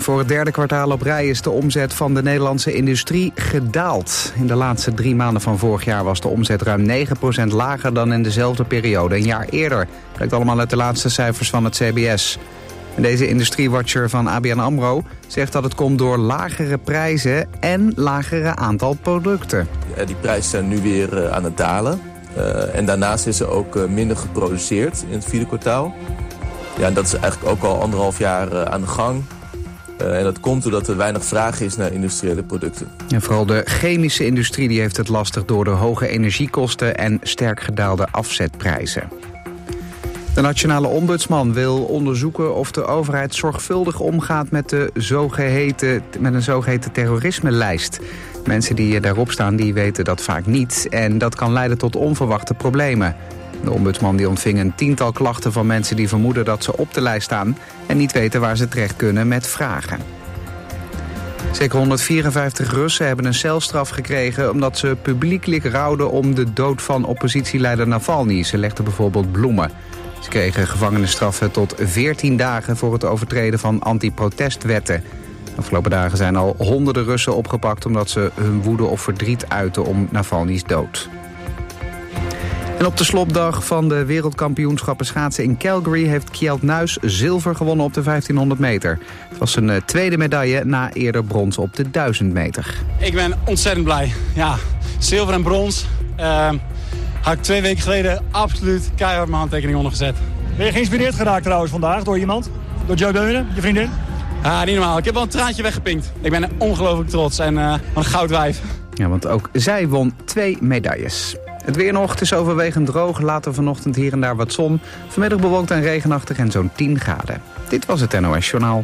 Voor het derde kwartaal op rij is de omzet van de Nederlandse industrie gedaald. In de laatste 3 maanden van vorig jaar was de omzet ruim 9% lager dan in dezelfde periode een jaar eerder. Blijkt allemaal uit de laatste cijfers van het CBS. En deze industriewatcher van ABN AMRO zegt dat het komt door lagere prijzen en lagere aantal producten. Die prijzen zijn nu weer aan het dalen. En daarnaast is er ook minder geproduceerd in het vierde kwartaal. Ja, en dat is eigenlijk ook al 1,5 jaar aan de gang. En dat komt doordat er weinig vraag is naar industriële producten. En vooral de chemische industrie die heeft het lastig door de hoge energiekosten en sterk gedaalde afzetprijzen. De nationale ombudsman wil onderzoeken of de overheid zorgvuldig omgaat met een zogeheten terrorisme-lijst. Mensen die daarop staan die weten dat vaak niet en dat kan leiden tot onverwachte problemen. De ombudsman die ontving een 10-tal klachten van mensen die vermoeden dat ze op de lijst staan en niet weten waar ze terecht kunnen met vragen. Zeker 154 Russen hebben een celstraf gekregen omdat ze publiekelijk rouwden om de dood van oppositieleider Navalny. Ze legden bijvoorbeeld bloemen. Ze kregen gevangenisstraffen tot 14 dagen voor het overtreden van anti-protestwetten. De afgelopen dagen zijn al honderden Russen opgepakt omdat ze hun woede of verdriet uiten om Navalny's dood. En op de slotdag van de wereldkampioenschappen schaatsen in Calgary heeft Kjeld Nuis zilver gewonnen op de 1500 meter. Het was zijn tweede medaille na eerder brons op de 1000 meter. Ik ben ontzettend blij. Ja, zilver en brons. Had ik 2 weken geleden absoluut keihard mijn handtekening ondergezet. Ben je geïnspireerd geraakt trouwens vandaag door iemand? Door Jo Deunen, je vriendin? Ja, niet normaal. Ik heb wel een traantje weggepinkt. Ik ben ongelooflijk trots en een goudwijf. Ja, want ook zij won 2 medailles. Het weer nog, het is overwegend droog. Later vanochtend hier en daar wat zon. Vanmiddag bewolkt en regenachtig en zo'n 10 graden. Dit was het NOS Journaal.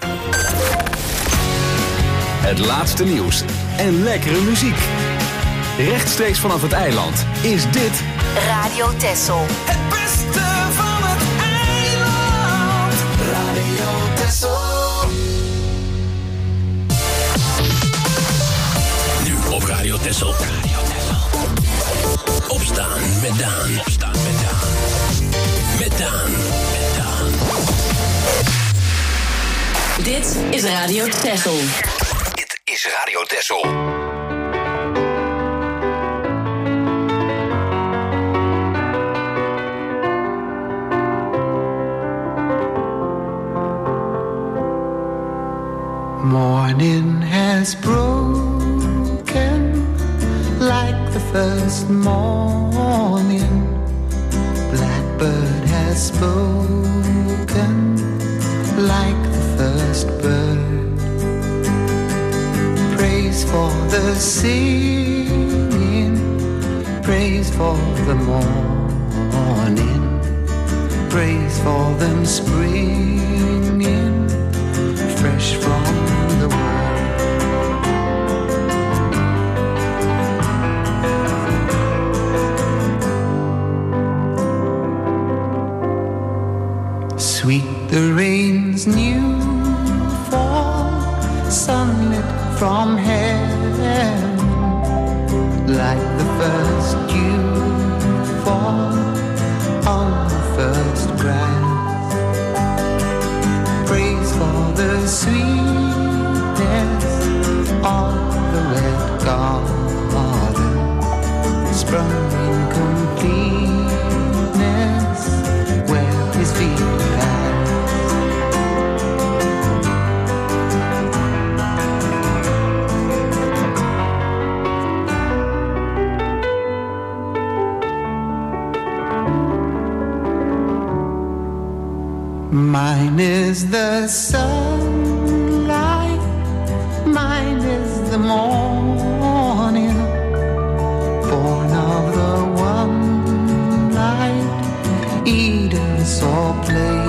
Het laatste nieuws en lekkere muziek. Rechtstreeks vanaf het eiland is dit Radio Texel. Het beste van het eiland. Radio Texel. Nu op Radio Texel. Opstaan met Daan. Opstaan met Daan. Met Daan. Met Daan. Dit is Radio Texel. Dit is Radio Texel. Morning has broken like the first morning. Blackbird has spoken like the first bird. Praise for the singing, praise for the morning, praise for them springing fresh from the world. Sweet the rain's new fall, sunlit from heaven, like the first dew fall on the first grass. Praise for the sweetness of the red garden, sprung in completeness where his feet pass. Mine is the sunlight, mine is the morning, born of the one light Eden saw play.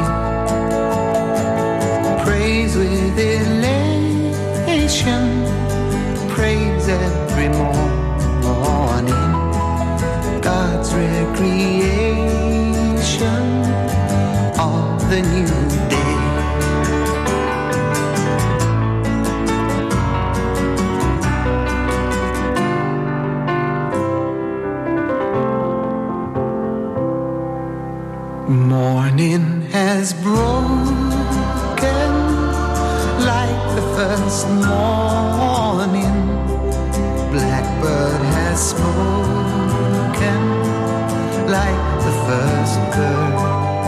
Praise with elation, praise every morning, God's recreation of the new day. this morning, blackbird has spoken like the first bird.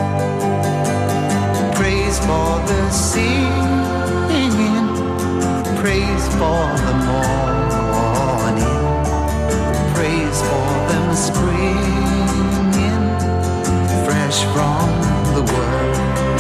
Praise for the singing, praise for the morning, praise for them springing fresh from the world.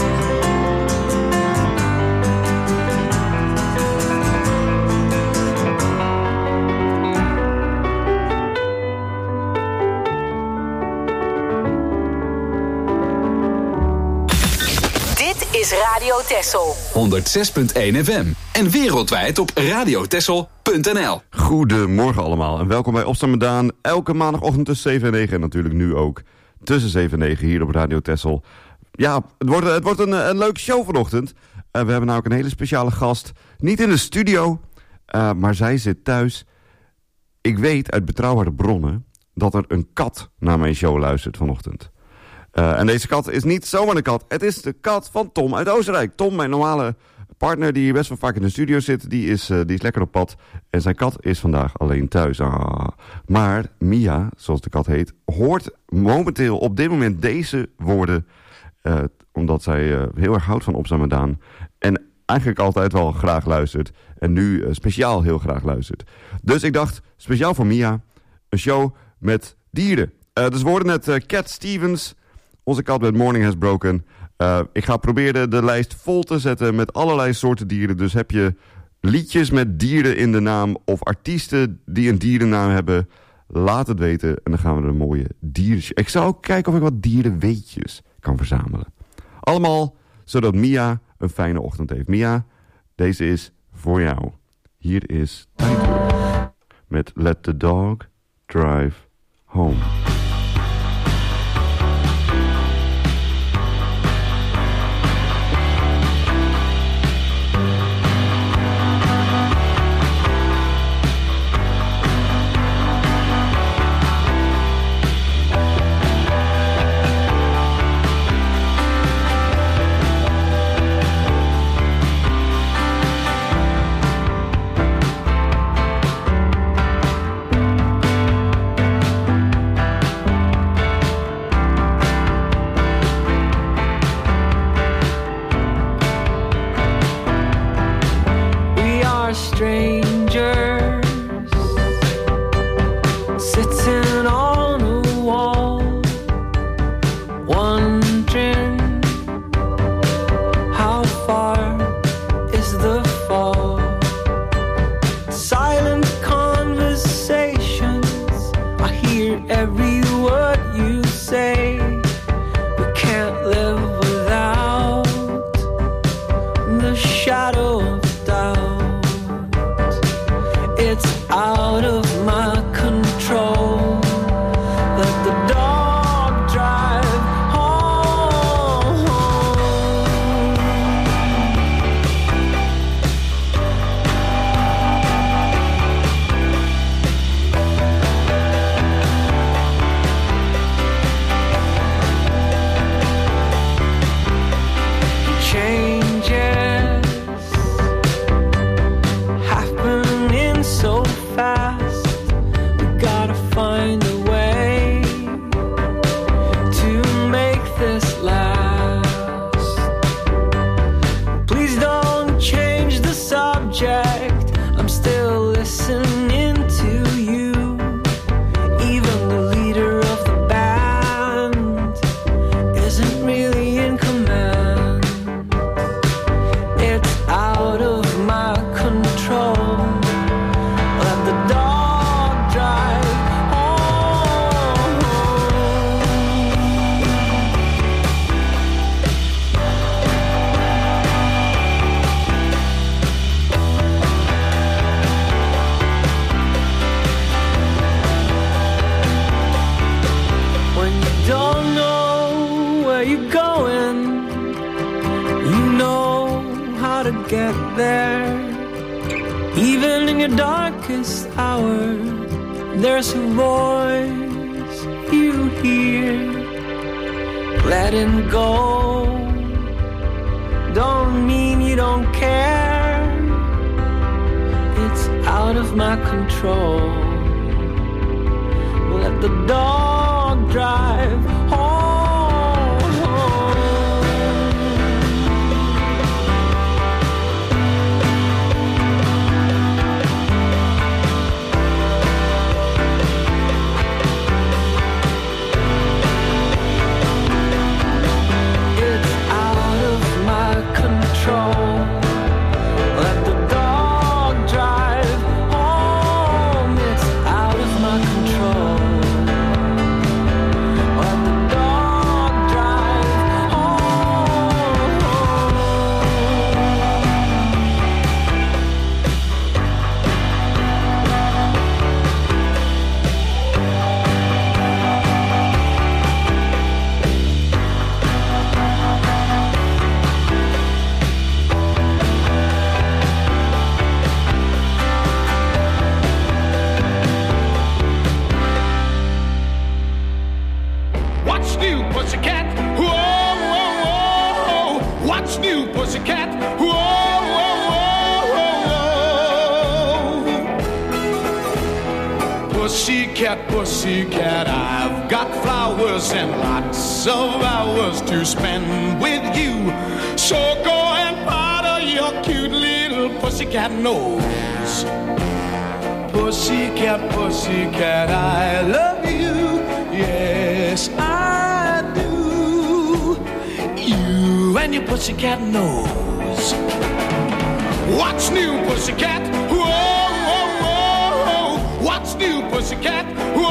Is Radio Texel 106.1 FM en wereldwijd op radiotexel.nl. Goedemorgen allemaal en welkom bij Opstaan met Daan. Elke maandagochtend tussen 7 en 9 en natuurlijk nu ook tussen 7 en 9 hier op Radio Texel. Ja, het wordt een leuke show vanochtend. We hebben nou ook een hele speciale gast. Niet in de studio, maar zij zit thuis. Ik weet uit betrouwbare bronnen dat er een kat naar mijn show luistert vanochtend. En deze kat is niet zomaar een kat. Het is de kat van Tom uit Oostenrijk. Tom, mijn normale partner die hier best wel vaak in de studio zit, die is lekker op pad. En zijn kat is vandaag alleen thuis. Maar Mia, zoals de kat heet, hoort momenteel op dit moment deze woorden. Omdat zij heel erg houdt van Opstaan met Daan. En eigenlijk altijd wel graag luistert. En nu speciaal heel graag luistert. Dus ik dacht, speciaal voor Mia, een show met dieren. Dus we hoorden net Cat Stevens. Onze kat met Morning Has Broken. Ik ga proberen de lijst vol te zetten met allerlei soorten dieren. Dus heb je liedjes met dieren in de naam of artiesten die een dierennaam hebben, laat het weten. En dan gaan we er een mooie dieren. Ik zal ook kijken of ik wat dierenweetjes kan verzamelen. Allemaal zodat Mia een fijne ochtend heeft. Mia, deze is voor jou. Hier is Tiger met Let the Dog Drive Home. There's a voice you hear, letting go don't mean you don't care. of my control. Let the dog drive home. It's out of my control. Let the dog drive home. It's out of my control. Let the dog drive home. What's new, pussycat? Whoa, whoa, whoa. What's new, pussycat? Whoa, whoa, whoa, whoa. Pussycat, pussycat, I've got flowers and lots of hours to spend with you. So go and powder your cute little pussycat nose. Pussycat, pussycat, I love you. Yes, I do. You and your pussycat nose. What's new, pussycat? Whoa, whoa, whoa. What's new, pussycat? Whoa,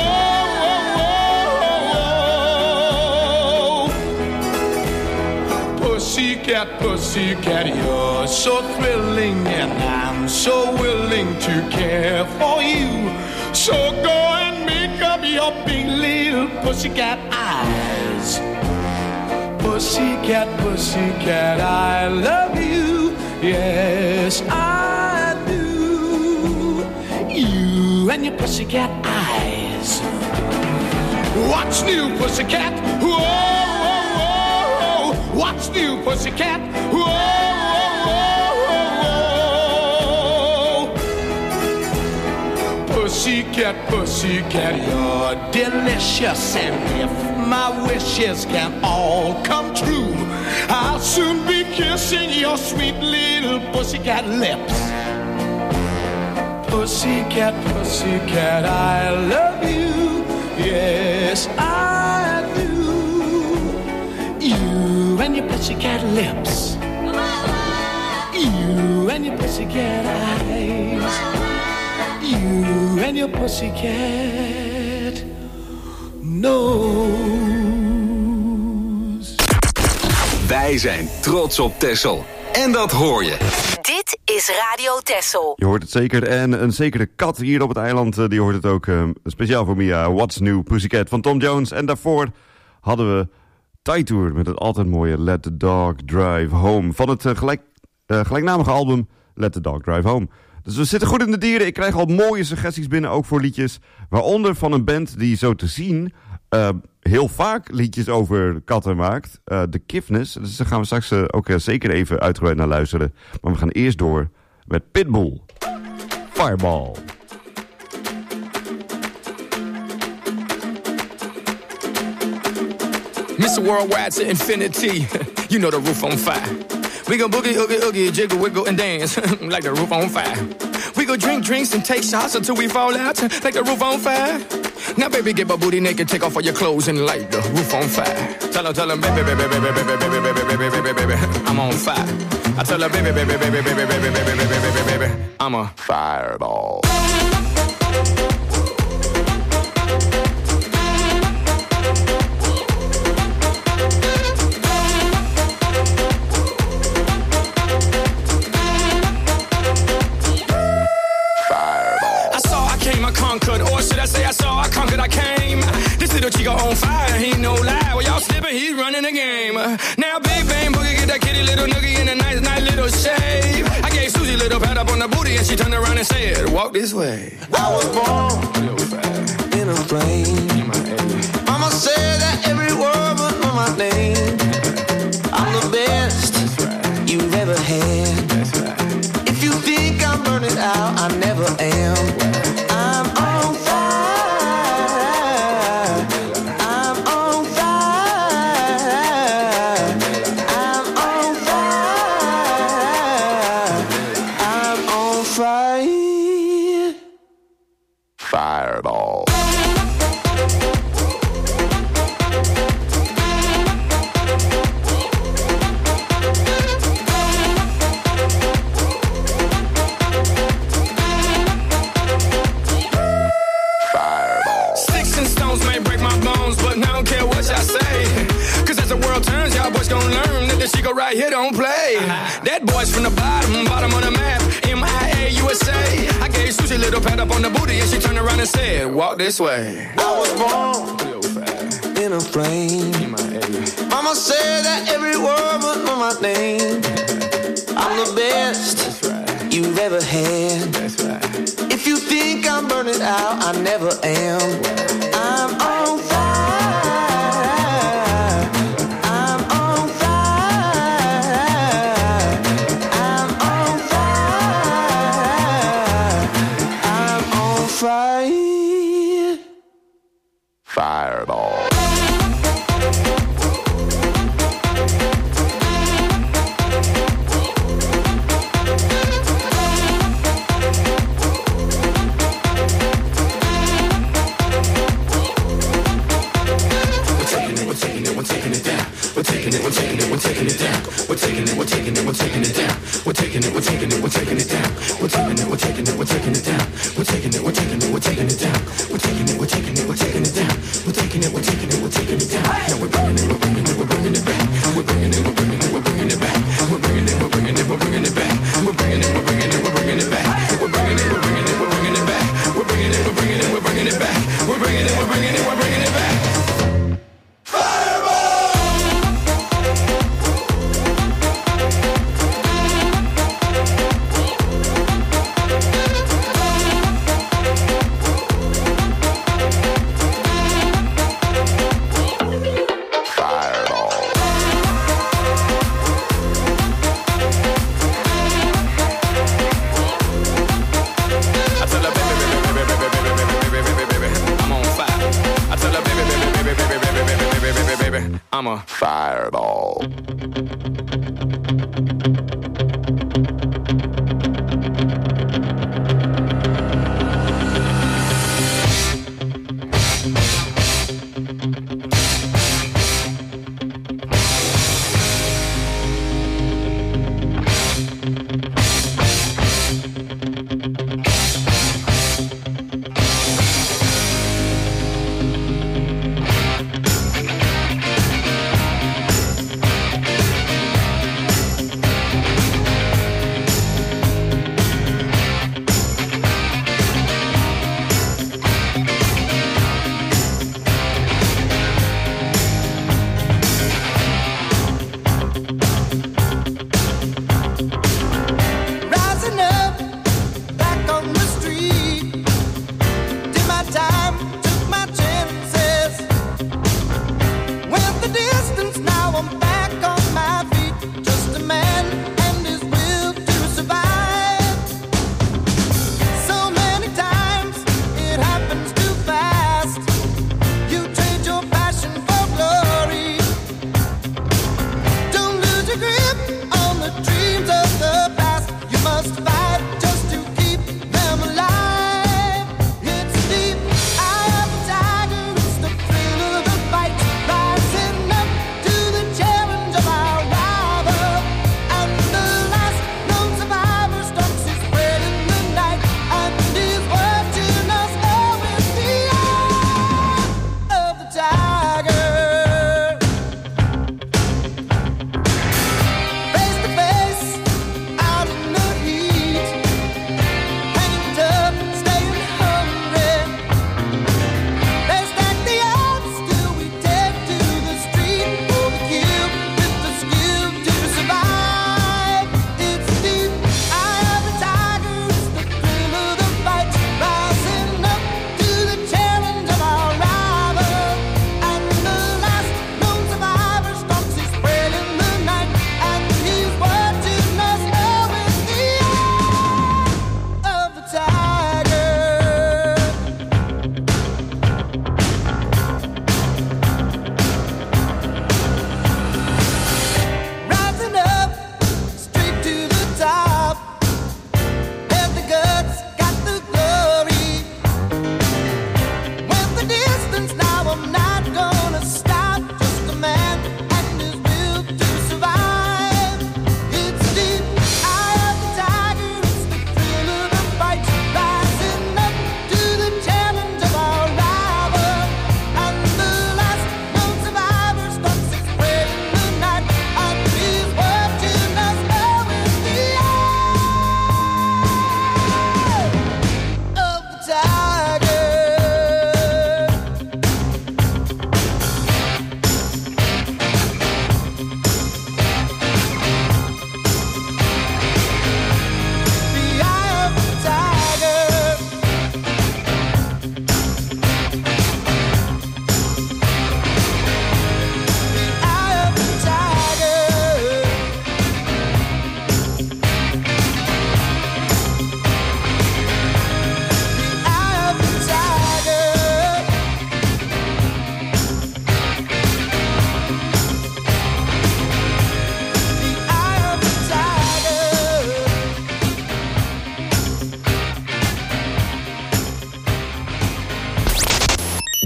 whoa, whoa. Pussycat, pussycat, you're so thrilling, and I'm so willing to care for you. So go and make up your big little pussycat eyes. Pussycat, pussycat, I love you. Yes, I do. You and your pussycat eyes. What's new, pussycat? Whoa, whoa, whoa. What's new, pussycat? Whoa, whoa, whoa. Pussycat, pussycat, you're delicious. And if my wishes can all come true, I'll soon be kissing your sweet little pussycat lips. Pussycat, pussycat, I love you. Yes, I do. You and your pussycat lips. You and your pussycat eyes. You and your pussycat nose. Wij zijn trots op Texel. En dat hoor je. Dit is Radio Texel. Je hoort het zeker. En een zekere kat hier op het eiland, die hoort het ook. Speciaal voor Mia, What's New Pussycat van Tom Jones. En daarvoor hadden we Thai Tour met het altijd mooie Let the Dog Drive Home. Van het gelijknamige album Let the Dog Drive Home. Dus we zitten goed in de dieren. Ik krijg al mooie suggesties binnen, ook voor liedjes. Waaronder van een band die zo te zien heel vaak liedjes over katten maakt. The Kiffness. Dus daar gaan we straks ook zeker even uitgebreid naar luisteren. Maar we gaan eerst door met Pitbull. Fireball. Mr. Worldwide to infinity. You know the roof on fire. We go boogie, oogie, oogie, jiggle, wiggle, and dance like the roof on fire. We go drink drinks and take shots until we fall out like the roof on fire. Now, baby, get my booty naked, take off all your clothes and light the roof on fire. Tell her, baby, baby, baby, baby, baby, baby, baby, baby, baby, I'm on fire. I tell her, baby, baby, baby, baby, baby, baby, baby, baby, baby, I'm a fireball. Or should I say I saw, I conquered, I came. This little chico on fire, he ain't no lie. Well, y'all slipping, he's running the game. Now Big Bang Boogie get that kitty little noogie in a nice, nice little shave. I gave Susie a little pat up on the booty and she turned around and said, walk this way. I was born in a plane. Mama said that every word would know my name. I'm the best you've ever had. If you think I'm burning out, I never am. on the booty and she turned around and said, walk this way. I was born in a plane. Mama said that every word would know my name. I'm the best you've ever had. If you think I'm burning out, I never am. I'm on fire. I'm on fire. I'm on fire. I'm on fire. Fireball. I'm a fireball.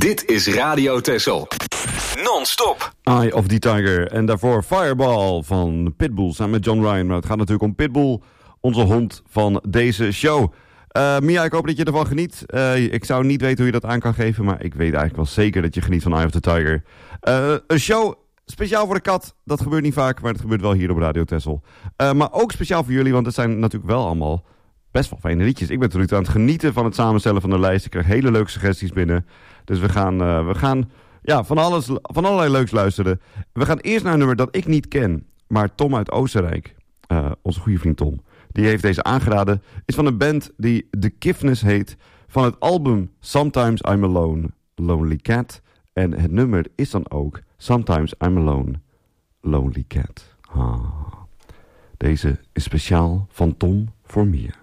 Dit is Radio Texel. Non-stop. Eye of the Tiger. En daarvoor Fireball van Pitbull samen met John Ryan. Maar het gaat natuurlijk om Pitbull, onze hond van deze show. Mia, ik hoop dat je ervan geniet. Ik zou niet weten hoe je dat aan kan geven, maar ik weet eigenlijk wel zeker dat je geniet van Eye of the Tiger. Een show speciaal voor de kat. Dat gebeurt niet vaak, maar het gebeurt wel hier op Radio Texel. Maar ook speciaal voor jullie, want het zijn natuurlijk wel allemaal best wel fijne liedjes. Ik ben tot nu toe aan het genieten van het samenstellen van de lijst. Ik krijg hele leuke suggesties binnen. Dus we gaan van allerlei leuks luisteren. We gaan eerst naar een nummer dat ik niet ken. Maar Tom uit Oostenrijk, onze goede vriend Tom, die heeft deze aangeraden. Is van een band die The Kiffness heet. Van het album Sometimes I'm Alone, Lonely Cat. En het nummer is dan ook Sometimes I'm Alone, Lonely Cat. Deze is speciaal van Tom voor Mia.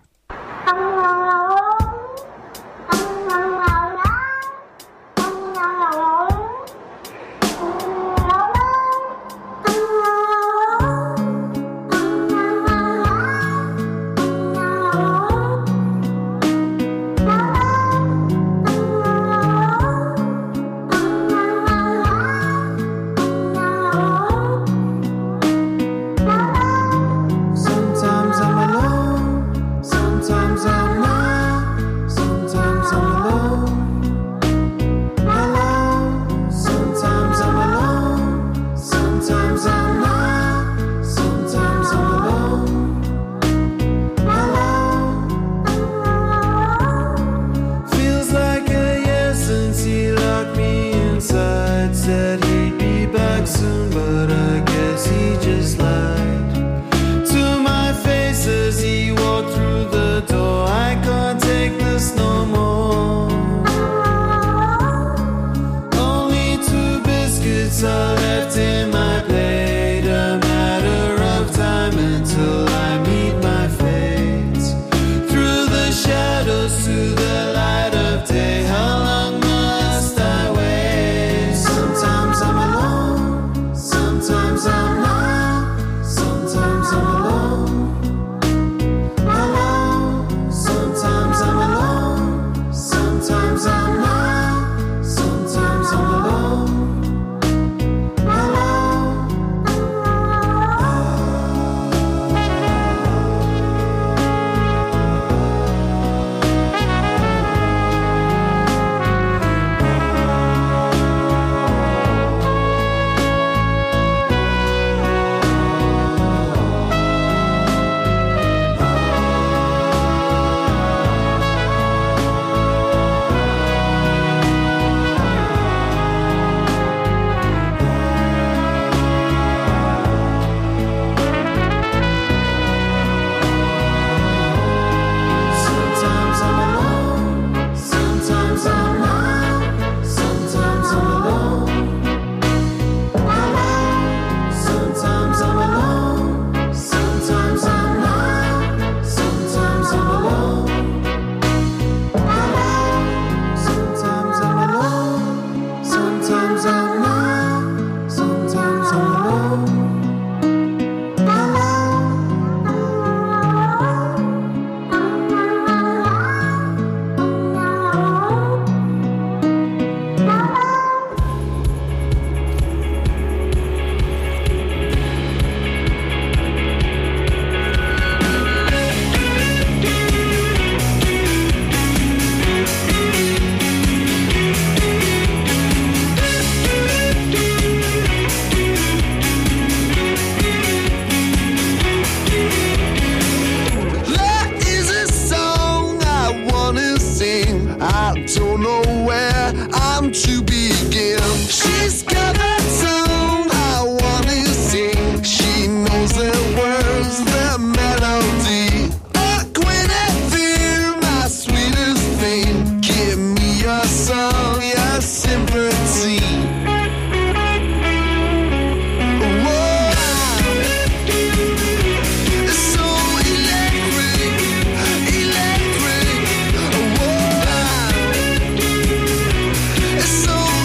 So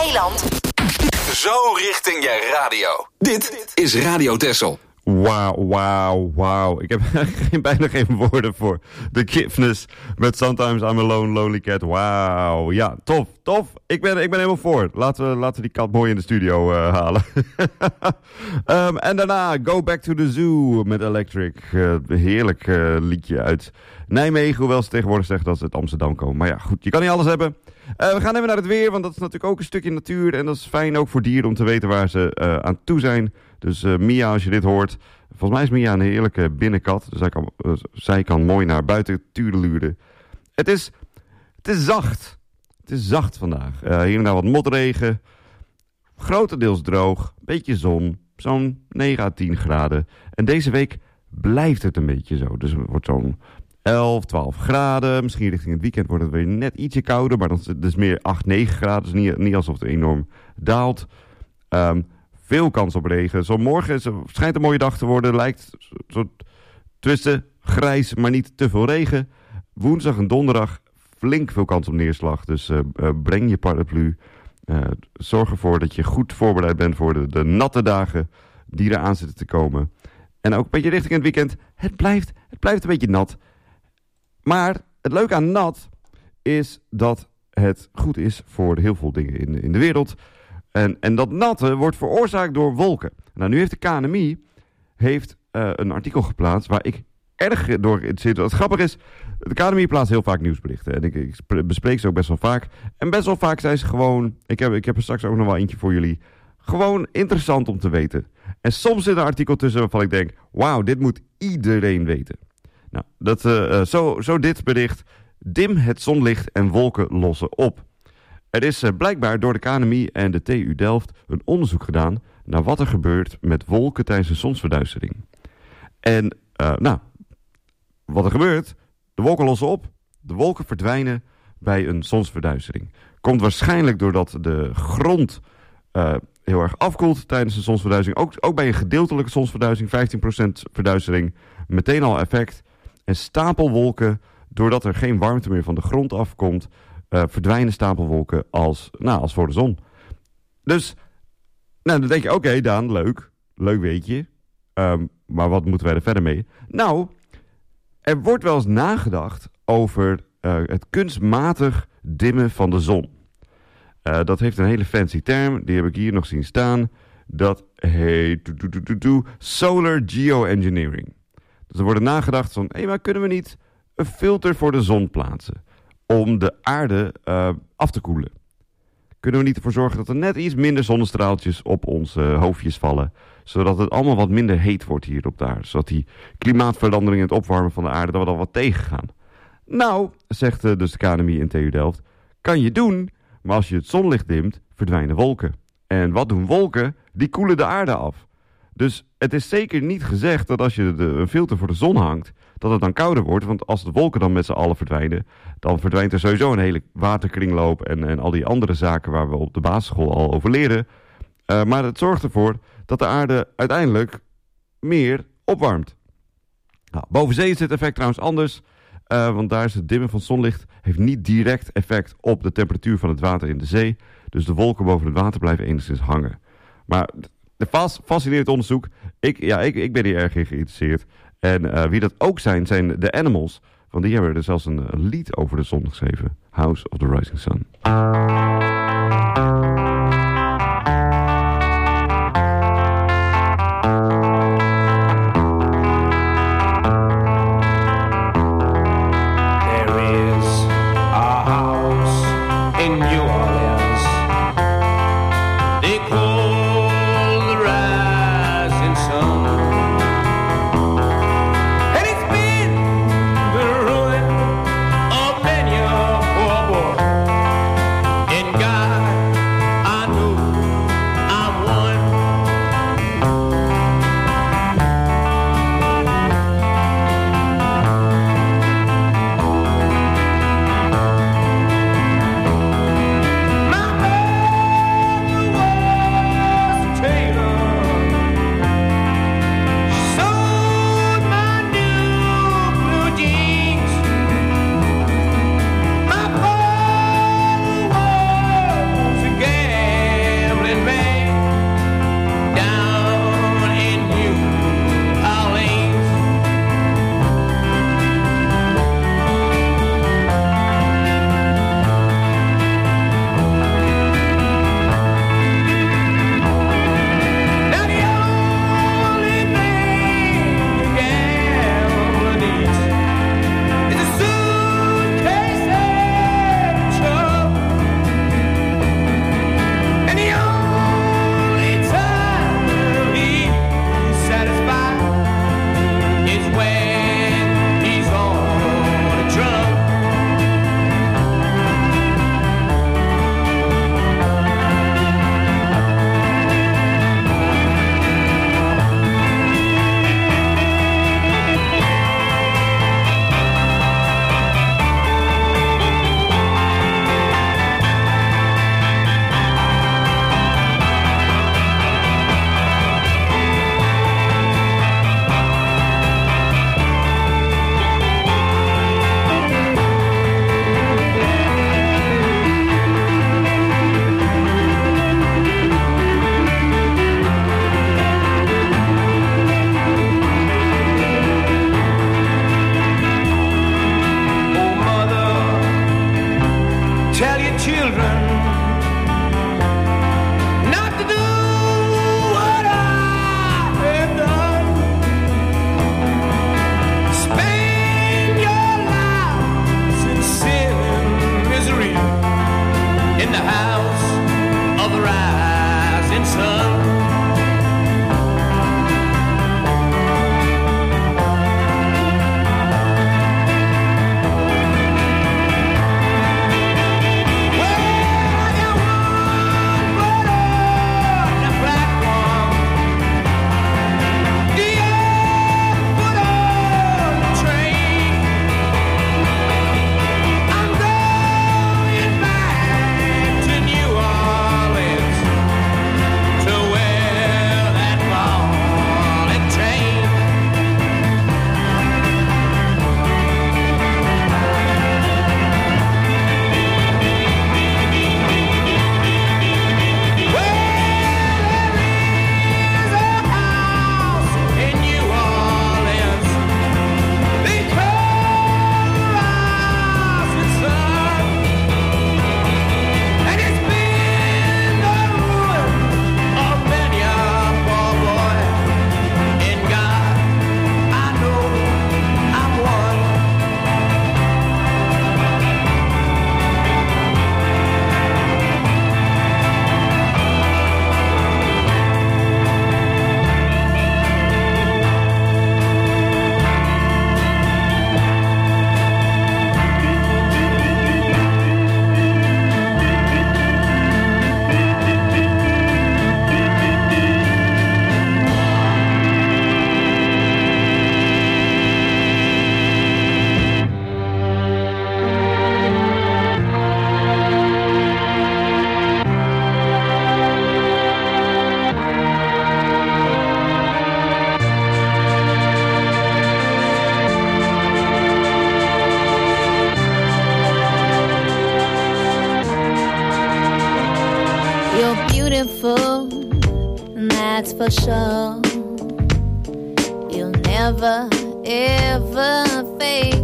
eiland. Zo richting je radio. Dit is Radio Texel. Wauw. Ik heb bijna geen woorden voor. The Kiffness met Sometimes I'm a Lone Lonely Cat. Wauw. Ja, tof. Ik ben helemaal voor. Laten we die kat mooi in de studio halen. En daarna Go Back to the Zoo met Electric. Heerlijk liedje uit Nijmegen. Hoewel ze tegenwoordig zeggen dat ze uit Amsterdam komen. Maar ja, goed, je kan niet alles hebben. We gaan even naar het weer, want dat is natuurlijk ook een stukje natuur. En dat is fijn ook voor dieren om te weten waar ze aan toe zijn. Dus Mia, als je dit hoort... Volgens mij is Mia een heerlijke binnenkat. Dus zij kan mooi naar buiten tureluren. Het is zacht. Het is zacht vandaag. Hier en daar wat motregen. Grotendeels droog. Beetje zon. Zo'n 9 à 10 graden. En deze week blijft het een beetje zo. Dus het wordt zo'n 11, 12 graden. Misschien richting het weekend wordt het weer net ietsje kouder. Maar dan is het meer 8, 9 graden. Dus niet alsof het enorm daalt. Veel kans op regen. Zo morgen schijnt een mooie dag te worden. Lijkt zo tussen grijs, maar niet te veel regen. Woensdag en donderdag flink veel kans op neerslag. Dus breng je paraplu. Zorg ervoor dat je goed voorbereid bent voor de natte dagen die eraan zitten te komen. En ook een beetje richting het weekend. Het blijft een beetje nat. Maar het leuke aan nat is dat het goed is voor heel veel dingen in de wereld. En dat natte wordt veroorzaakt door wolken. Nou, nu heeft de KNMI een artikel geplaatst waar ik erg door zit. Wat grappig is, de KNMI plaatst heel vaak nieuwsberichten. En ik bespreek ze ook best wel vaak. En best wel vaak zijn ze gewoon... Ik heb er straks ook nog wel eentje voor jullie. Gewoon interessant om te weten. En soms zit een artikel tussen waarvan ik denk... Wauw, dit moet iedereen weten. Nou, zo dit bericht. Dim het zonlicht en wolken lossen op. Er is blijkbaar door de KNMI en de TU Delft een onderzoek gedaan naar wat er gebeurt met wolken tijdens een zonsverduistering. En wat er gebeurt, de wolken lossen op, de wolken verdwijnen bij een zonsverduistering. Komt waarschijnlijk doordat de grond heel erg afkoelt tijdens de zonsverduistering. Ook bij een gedeeltelijke zonsverduistering, 15% verduistering, meteen al effect. En stapelwolken, doordat er geen warmte meer van de grond afkomt, verdwijnen stapelwolken als voor de zon. Dus, dan denk je, oké, Daan, leuk weetje. Maar wat moeten wij er verder mee? Nou, er wordt wel eens nagedacht over het kunstmatig dimmen van de zon. Dat heeft een hele fancy term, die heb ik hier nog zien staan. Dat heet solar geoengineering. Dus er wordt nagedacht van, maar kunnen we niet een filter voor de zon plaatsen om de aarde af te koelen? Kunnen we niet ervoor zorgen dat er net iets minder zonnestraaltjes op onze hoofdjes vallen, zodat het allemaal wat minder heet wordt hier op de aarde, zodat die klimaatverandering en het opwarmen van de aarde, dat we dan wat tegengaan? Nou, zegt dus de KNMI in TU Delft, kan je doen, maar als je het zonlicht dimt, verdwijnen wolken. En wat doen wolken? Die koelen de aarde af. Dus het is zeker niet gezegd dat als je een filter voor de zon hangt, dat het dan kouder wordt. Want als de wolken dan met z'n allen verdwijnen, dan verdwijnt er sowieso een hele waterkringloop en al die andere zaken waar we op de basisschool al over leren. Maar het zorgt ervoor dat de aarde uiteindelijk meer opwarmt. Nou, boven zee is dit effect trouwens anders. Want daar is het dimmen van zonlicht heeft niet direct effect op de temperatuur van het water in de zee. Dus de wolken boven het water blijven enigszins hangen. Maar fascinerend onderzoek. Ik ben hier erg in geïnteresseerd. En wie dat ook zijn de Animals. Want die hebben er zelfs een lied over de zon geschreven. House of the Rising Sun. In children not to do what I have done. Spend your lives in sin and misery in the house of the rising sun. For sure, you'll never ever fade.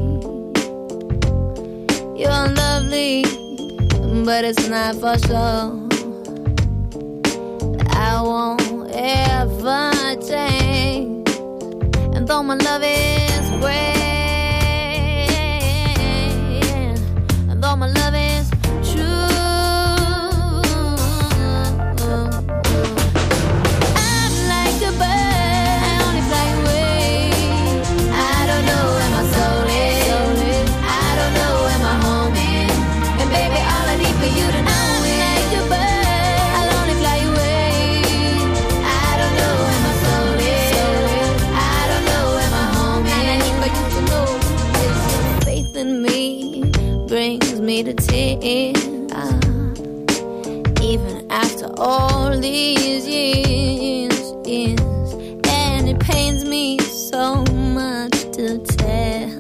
You're lovely, but it's not for sure. I won't ever change, and though my love is great, and though my love is true, to tears, even after all these years, and it pains me so much to tell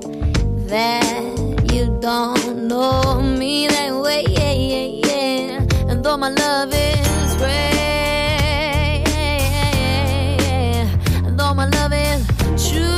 that you don't know me that way, and though my love is great, and though my love is true,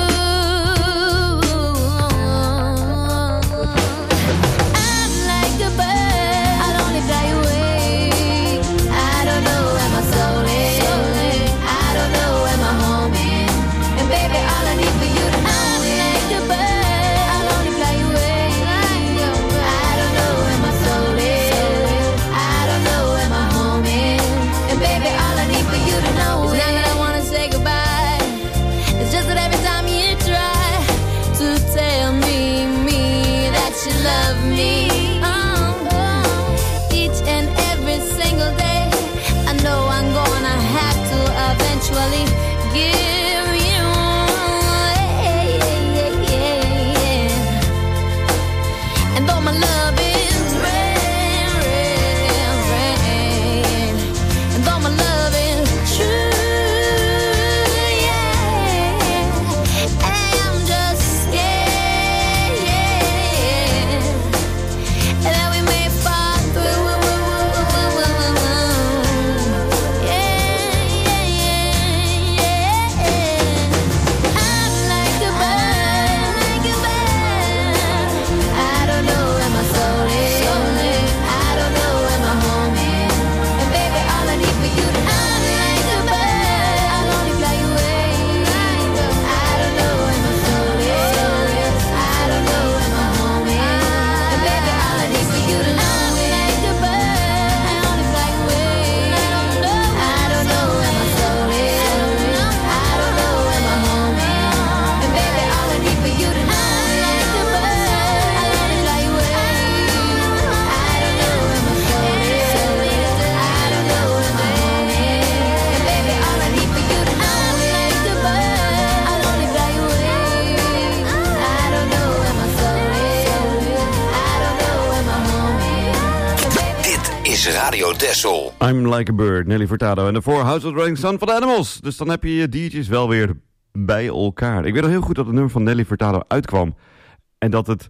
is Radio Texel. I'm Like a Bird, Nelly Furtado. En daarvoor House of the Rolling Sun van de Animals. Dus dan heb je je diertjes wel weer bij elkaar. Ik weet nog heel goed dat het nummer van Nelly Furtado uitkwam. En dat het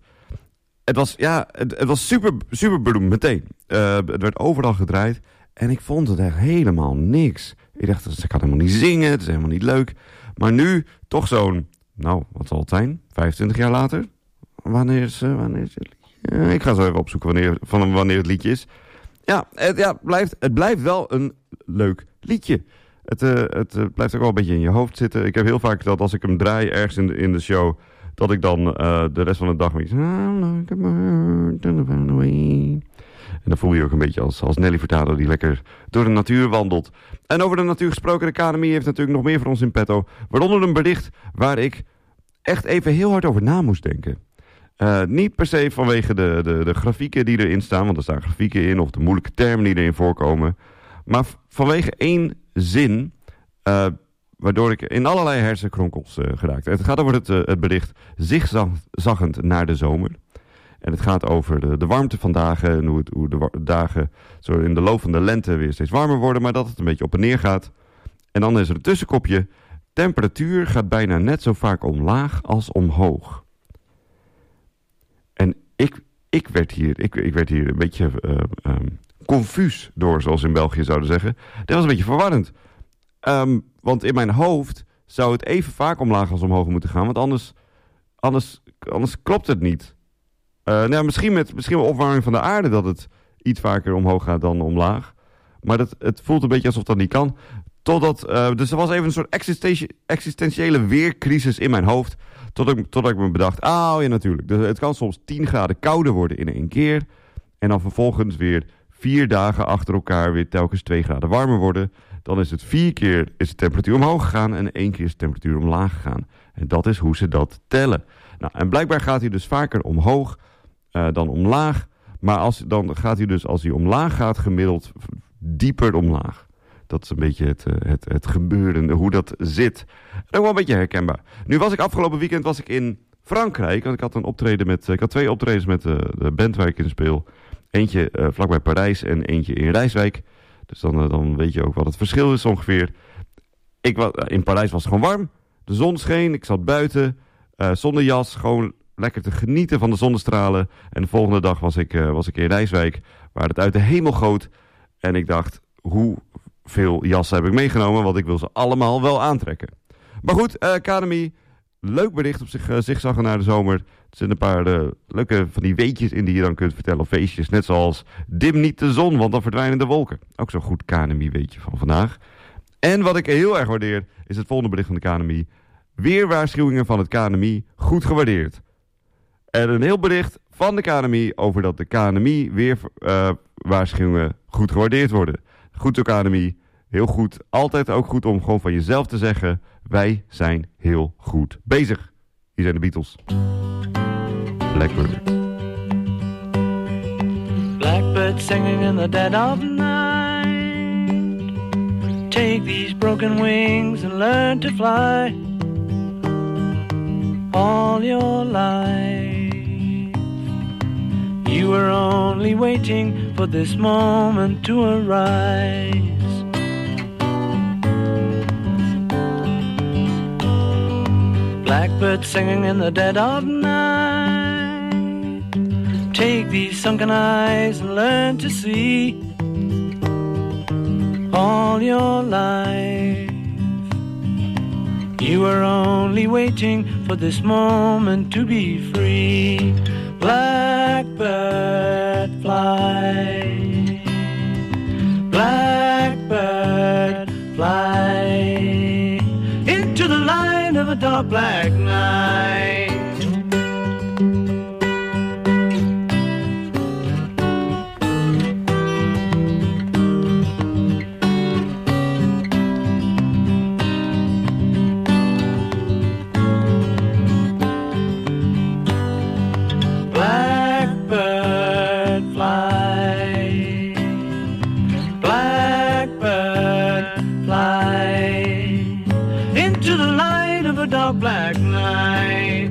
was super beroemd meteen. Het werd overal gedraaid. En ik vond het echt helemaal niks. Ik dacht, ze kan helemaal niet zingen. Het is helemaal niet leuk. Maar nu toch zo'n, wat zal het zijn? 25 jaar later? Wanneer is het liedje? Ik ga zo even opzoeken wanneer het liedje is. Ja, het blijft wel een leuk liedje. Het blijft ook wel een beetje in je hoofd zitten. Ik heb heel vaak dat als ik hem draai ergens in de show, dat ik dan de rest van de dag weer en dan voel je ook een beetje als Nelly Furtado die lekker door de natuur wandelt. En over de natuur gesproken, de KNMI heeft natuurlijk nog meer voor ons in petto. Waaronder een bericht waar ik echt even heel hard over na moest denken. Niet per se vanwege de grafieken die erin staan, want er staan grafieken in, of de moeilijke termen die erin voorkomen. Maar vanwege één zin, waardoor ik in allerlei hersenkronkels geraakte. Het gaat over het bericht zigzaggend naar de zomer. En het gaat over de warmte van dagen en hoe de dagen zo in de loop van de lente weer steeds warmer worden, maar dat het een beetje op en neer gaat. En dan is er een tussenkopje. Temperatuur gaat bijna net zo vaak omlaag als omhoog. En ik werd hier een beetje confuus door, zoals in België zouden zeggen. Dat was een beetje verwarrend. Want in mijn hoofd zou het even vaak omlaag als omhoog moeten gaan, want anders klopt het niet. Misschien met opwarming van de aarde dat het iets vaker omhoog gaat dan omlaag. Maar het voelt een beetje alsof dat niet kan. Dus er was even een soort existentiële weercrisis in mijn hoofd. Totdat ik me bedacht, ja natuurlijk. Het kan soms 10 graden kouder worden in 1 keer. En dan vervolgens weer 4 dagen achter elkaar weer telkens 2 graden warmer worden. Dan is het 4 keer is de temperatuur omhoog gegaan en 1 keer is de temperatuur omlaag gegaan. En dat is hoe ze dat tellen. En blijkbaar gaat hij dus vaker omhoog dan omlaag. Maar dan gaat hij dus, als hij omlaag gaat, gemiddeld dieper omlaag. Dat is een beetje het gebeuren, hoe dat zit. Ook wel een beetje herkenbaar. Nu was ik afgelopen weekend in Frankrijk. Want ik had 2 optredens met de band waar ik in speel. Eentje vlakbij Parijs en eentje in Rijswijk. Dus dan weet je ook wat het verschil is ongeveer. In Parijs was het gewoon warm. De zon scheen, ik zat buiten. Zonder jas, gewoon lekker te genieten van de zonnestralen. En de volgende dag was ik in Rijswijk, waar het uit de hemel goot. En ik dacht, hoeveel jassen heb ik meegenomen? Want ik wil ze allemaal wel aantrekken. Maar goed, KNMI, leuk bericht op zigzaggen naar de zomer. Er zitten een paar leuke van die weetjes in die je dan kunt vertellen. Of feestjes, net zoals dim niet de zon, want dan verdwijnen de wolken. Ook zo'n goed KNMI weetje van vandaag. En wat ik heel erg waardeer, is het volgende bericht van de KNMI. Weerwaarschuwingen van het KNMI goed gewaardeerd. En een heel bericht van de KNMI over dat de KNMI weerwaarschuwingen goed gewaardeerd worden. Goed door KNMI, heel goed. Altijd ook goed om gewoon van jezelf te zeggen, wij zijn heel goed bezig. Hier zijn de Beatles. Blackbird. Blackbird singing in the dead of night. Take these broken wings and learn to fly. All your life you were only waiting for this moment to arise. Blackbird singing in the dead of night. Take these sunken eyes and learn to see. All your life you were only waiting for this moment to be free. Blackbird fly. Blackbird fly. Into the light of a dark black night. Black night.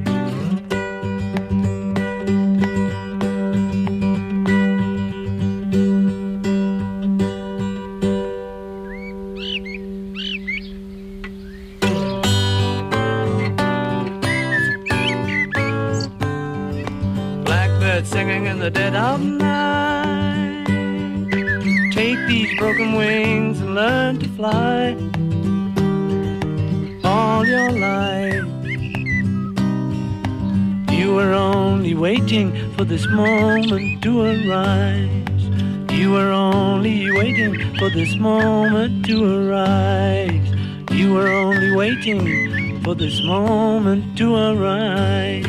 broken wings and learn to fly all your life. You were only waiting for this moment to arise. You were only waiting for this moment to arise. You were only waiting for this moment to arise.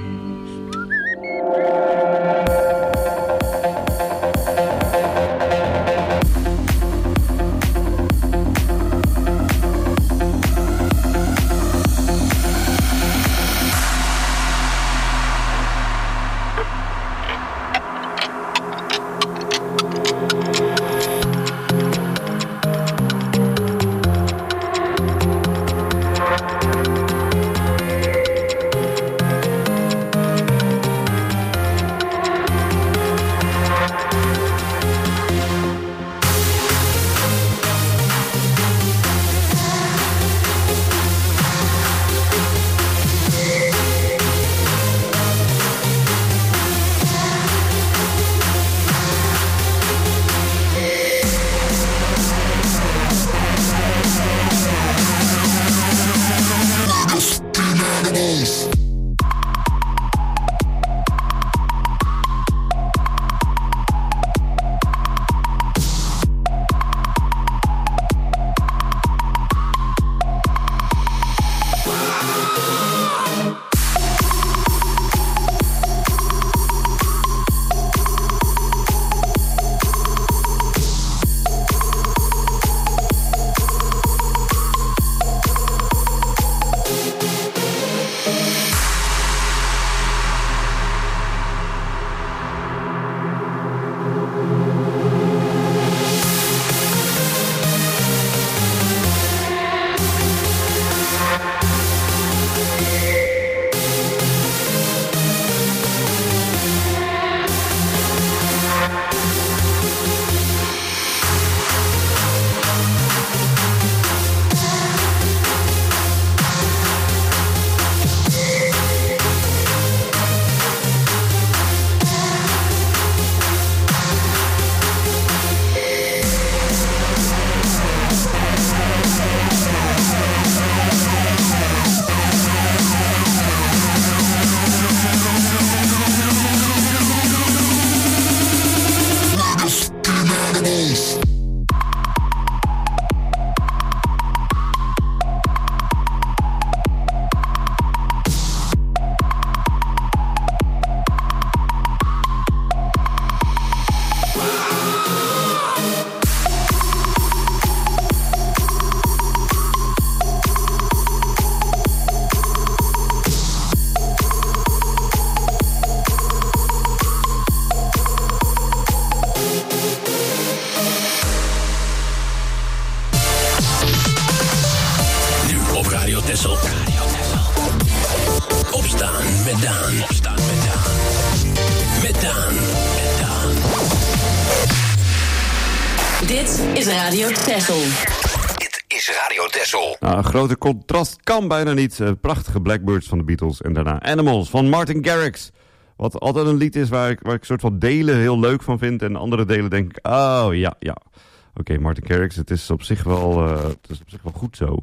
Dit is Radio Texel. Dit is Radio Texel. Nou, een grote contrast kan bijna niet. Prachtige Blackbirds van de Beatles en daarna Animals van Martin Garrix. Wat altijd een lied is waar ik een soort van delen heel leuk van vind. En andere delen denk ik, oh ja. Oké, Martin Garrix, het is op zich wel goed zo.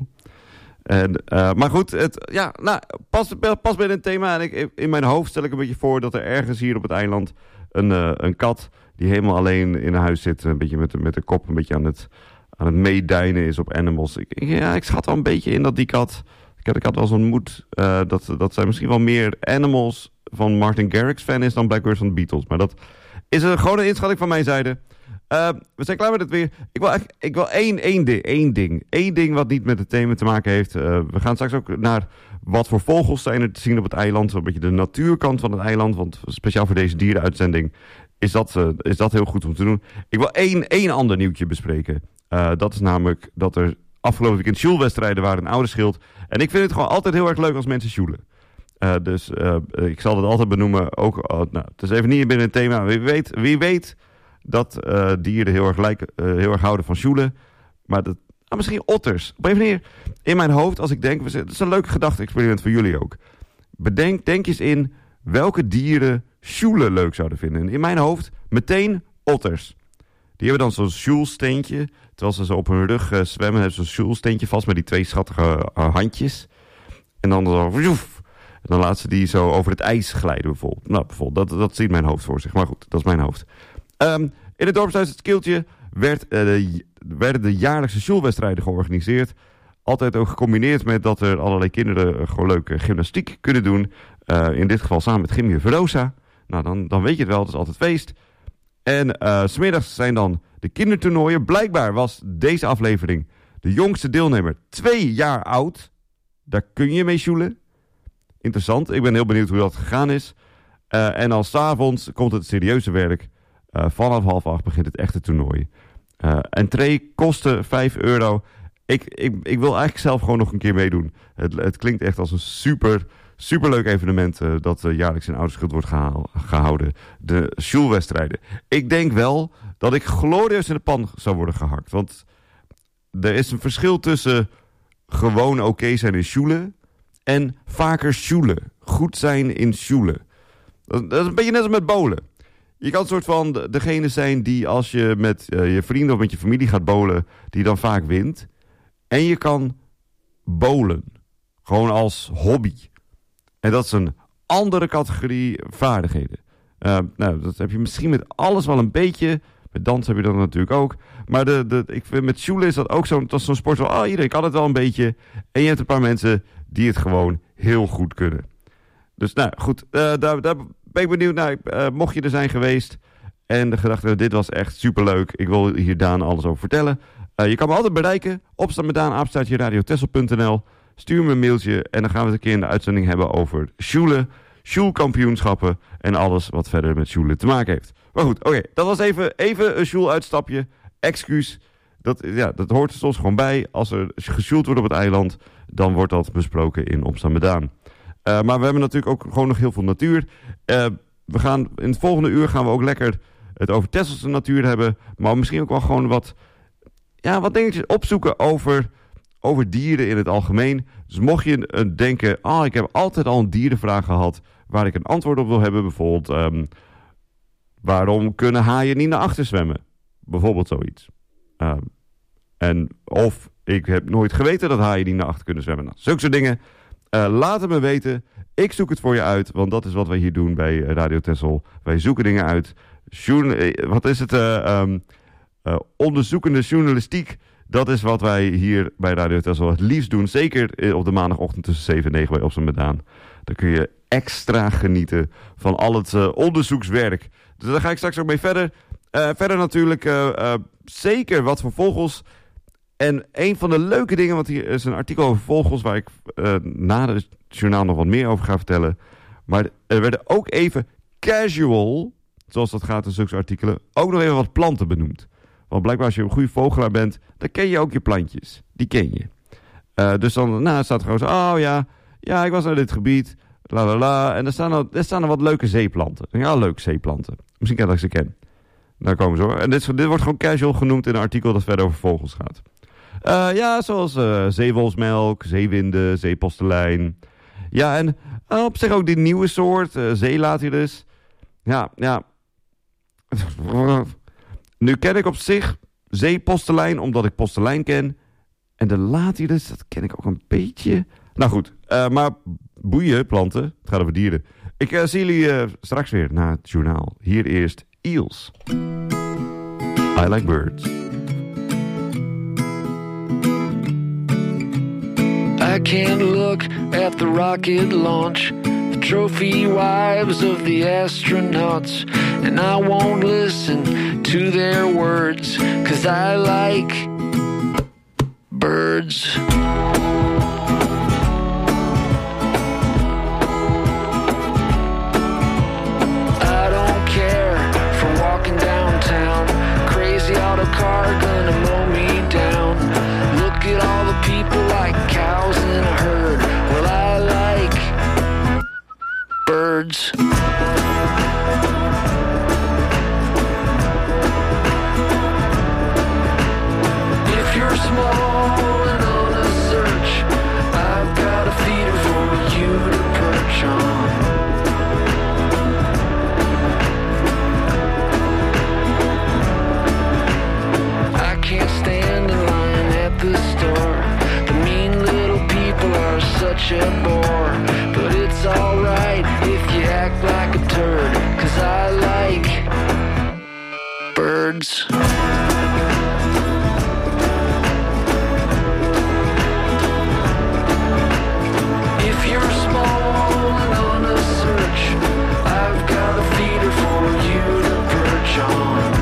En, maar goed, pas binnen het thema. En in mijn hoofd stel ik een beetje voor dat er ergens hier op het eiland een kat die helemaal alleen in huis zit, een beetje met de kop een beetje aan het meedijnen is op Animals. Ik schat wel een beetje in dat die kat, ik had wel eens ontmoet, dat zij misschien wel meer Animals van Martin Garrix fan is dan Blackbirds van de Beatles. Maar dat is gewoon een inschatting van mijn zijde. We zijn klaar met het weer. Ik wil één ding wat niet met het thema te maken heeft. We gaan straks ook naar wat voor vogels zijn er te zien op het eiland. Een beetje de natuurkant van het eiland. Want speciaal voor deze dierenuitzending is dat heel goed om te doen. Ik wil één ander nieuwtje bespreken. Dat is namelijk dat er afgelopen weekend sjoelwedstrijden waren in Ouderschild. En ik vind het gewoon altijd heel erg leuk als mensen sjoelen. Dus ik zal dat altijd benoemen. Ook, het is even niet binnen het thema. Wie weet dat dieren heel erg houden van sjoelen. Maar misschien otters. Op een manier in mijn hoofd, als ik denk, het is een leuk gedachte-experiment voor jullie ook. Denk eens in welke dieren sjoelen leuk zouden vinden. En in mijn hoofd meteen otters. Die hebben dan zo'n sjoelsteentje. Terwijl ze zo op hun rug zwemmen, hebben ze zo'n sjoelsteentje vast met die 2 schattige handjes. En dan zo... En dan laten ze die zo over het ijs glijden bijvoorbeeld. Nou, bijvoorbeeld, dat ziet mijn hoofd voor zich. Maar goed, dat is mijn hoofd. In het dorpshuis Het Skieltje werden de jaarlijkse sjoelwedstrijden georganiseerd. Altijd ook gecombineerd met dat er allerlei kinderen gewoon leuke gymnastiek kunnen doen. In dit geval samen met Gymjuf Rosa. Nou, dan weet je het wel, het is altijd feest. En 's middags zijn dan de kindertoernooien. Blijkbaar was deze aflevering de jongste deelnemer 2 jaar oud. Daar kun je mee sjoelen. Interessant, ik ben heel benieuwd hoe dat gegaan is. En dan 's avonds komt het serieuze werk. Vanaf 7:30 begint het echte toernooi. Entree kostte €5. Ik wil eigenlijk zelf gewoon nog een keer meedoen. Het klinkt echt als een superleuk evenement dat jaarlijks in Ouderschild wordt gehouden. De sjoelwedstrijden. Ik denk wel dat ik glorieus in de pan zou worden gehakt. Want er is een verschil tussen gewoon oké zijn in sjoelen en vaker sjoelen. Goed zijn in sjoelen. Dat is een beetje net als met bowlen. Je kan een soort van degene zijn die als je met je vrienden of met je familie gaat bowlen, die dan vaak wint. En je kan bowlen. Gewoon als hobby. En dat is een andere categorie vaardigheden. Nou, dat heb je misschien met alles wel een beetje. Met dans heb je dat natuurlijk ook. Maar ik vind met sjoelen is dat ook zo'n sport. Iedereen kan het wel een beetje. En je hebt een paar mensen die het gewoon heel goed kunnen. Dus nou goed, daar ben ik benieuwd naar. Mocht je er zijn geweest en de gedachte, dit was echt superleuk. Ik wil hier Daan alles over vertellen. Je kan me altijd bereiken. Opstaan met Daan, @radiotessel.nl. Stuur me een mailtje en dan gaan we het een keer in de uitzending hebben over sjoelen, sjoelkampioenschappen en alles wat verder met sjoelen te maken heeft. Maar goed, oké, dat was even een sjoeluitstapje. Excuus. Dat hoort er soms gewoon bij. Als er gesjoeld wordt op het eiland, dan wordt dat besproken in Opstaan met Daan. Maar we hebben natuurlijk ook gewoon nog heel veel natuur. We gaan in het volgende uur gaan we ook lekker het over Tesselse natuur hebben. Maar misschien ook wel gewoon wat dingetjes opzoeken over dieren in het algemeen. Dus mocht je denken, ik heb altijd al een dierenvraag gehad waar ik een antwoord op wil hebben. Bijvoorbeeld, waarom kunnen haaien niet naar achter zwemmen? Bijvoorbeeld zoiets. Of ik heb nooit geweten dat haaien niet naar achter kunnen zwemmen. Nou, zulke soort dingen. Laat het me weten. Ik zoek het voor je uit, want dat is wat wij hier doen bij Radio Texel. Wij zoeken dingen uit. Onderzoekende journalistiek. Dat is wat wij hier bij Radio Texel het liefst doen. Zeker op de maandagochtend tussen 7 en 9 bij Opstaan met Daan. Dan kun je extra genieten van al het onderzoekswerk. Dus daar ga ik straks ook mee verder. Verder natuurlijk zeker wat voor vogels. En een van de leuke dingen, want hier is een artikel over vogels waar ik na het journaal nog wat meer over ga vertellen. Maar er werden ook even casual, zoals dat gaat in zulke artikelen, ook nog even wat planten benoemd. Want blijkbaar als je een goede vogelaar bent, dan ken je ook je plantjes. Die ken je. Dus dan staat er gewoon zo, ja, ik was naar dit gebied, la la la. En er staan er wat leuke zeeplanten. Ja, leuke zeeplanten. Misschien dat ik ze ken. Daar komen ze hoor. En dit wordt gewoon casual genoemd in een artikel dat verder over vogels gaat. Zoals zeewolfsmelk, zeewinden, zeepostelijn. Ja, en op zich ook die nieuwe soort, zeelatirus. Ja. Nu ken ik op zich zeepostelijn, omdat ik postelijn ken. En de latirus, dat ken ik ook een beetje. Nou goed, maar boeien, planten, het gaat over dieren. Ik zie jullie straks weer na het journaal. Hier eerst Eels. I like birds. I can't look at the rocket launch, the trophy wives of the astronauts, and I won't listen to their words, 'cause I like birds. I don't care for walking downtown, crazy autocar gonna mow me down. Look at all the people like cows in a herd. Well, I like birds. If you're small and on a birds. If you're small and on a search, I've got a feeder for you to perch on.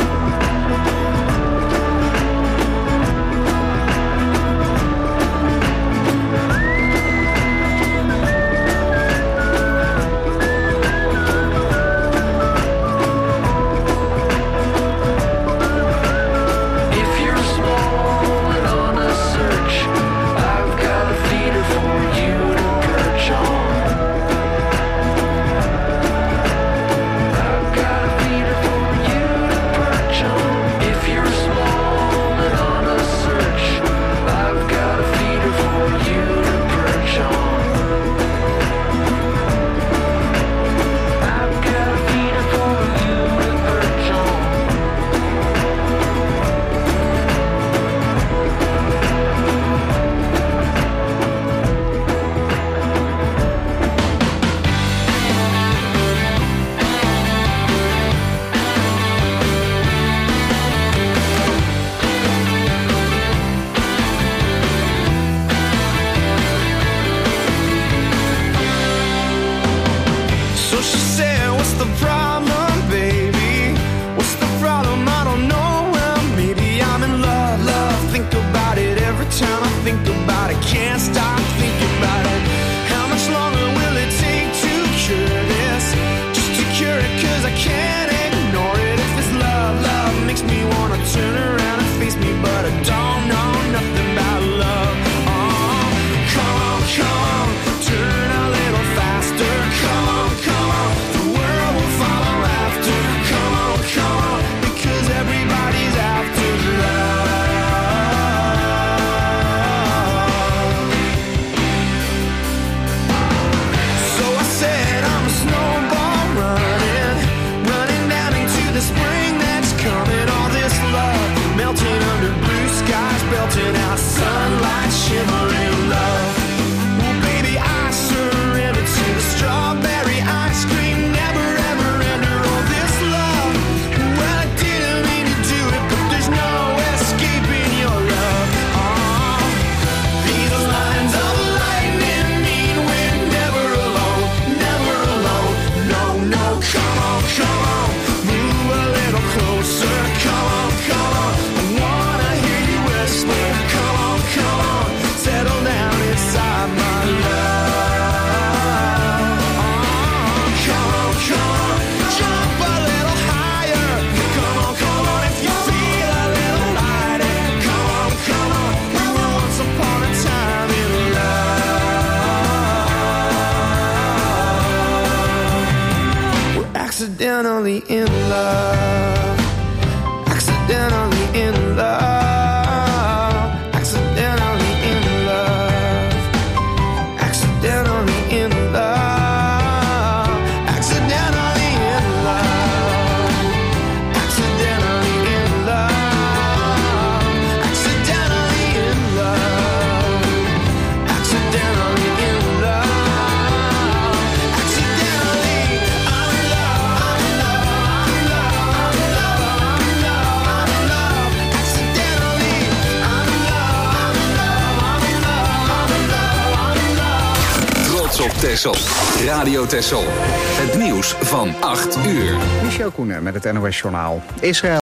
Accidentally in love. Accidentally in love. Accidentally in love. Accidentally in love. Accidentally in love. Accidentally in love. Accidentally in love. Accidentally in love. Accidentally I'm in love. Trots op Texel. Radio Texel. Het nieuws van 8 uur. Michel Koenen met het NOS Journaal. Israël